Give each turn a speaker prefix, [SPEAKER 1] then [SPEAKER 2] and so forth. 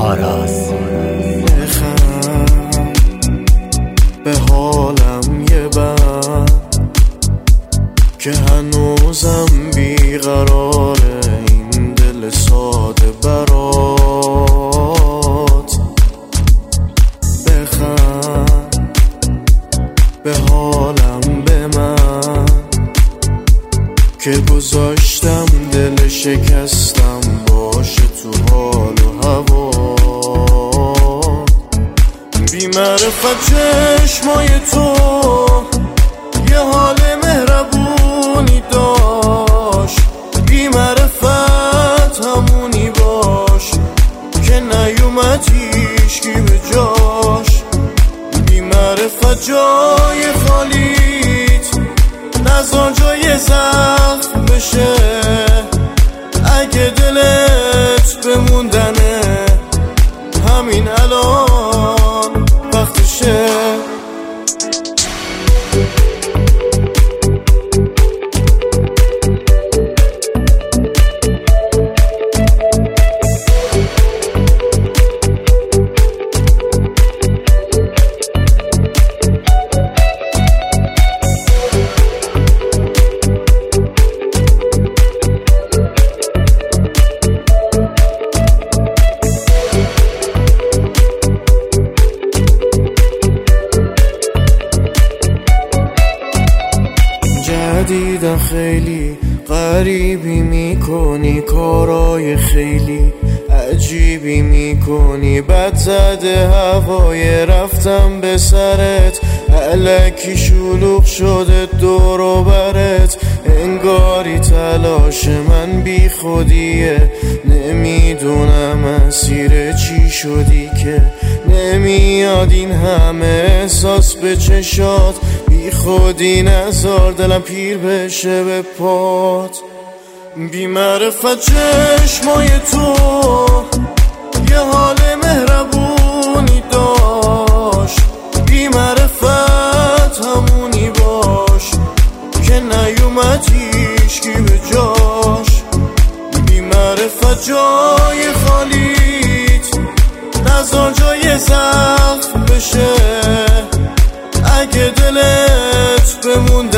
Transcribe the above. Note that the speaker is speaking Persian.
[SPEAKER 1] آراز.
[SPEAKER 2] بخند به حالم یه بند که هنوزم بیقراره این دل ساده برات. بخند به حالم به من که گذاشتم دل شکستم باشه تو حال و هوا. بی معرفت چشمای تو یه حال مهربونی داشت، بی معرفت همونی باش که نیومد هیچکی به جاش. بی معرفت جای خالیت نذار جای زخم بشه، اگه دلت بموندنه همین الان وقتشه. دیدم خیلی غریبی میکنی، کارای خیلی عجیبی میکنی، بد زده هوای رفتم به سرت، الکی شلوغ شده دور و برت، انگاری تلاش من بی خودیه، نمیدونم مسیر چی شدی که نمیاد این همه احساس به چشات، بی خودی نذار دلم پیر بشه به پات. بی معرفت چشمای تو یه حال مهربونی داشت، بی معرفت همونی باش که نیومد هیچکی به جاش. بی معرفت جای خالیت نذار جای زخم بشه، اگه دلت بموند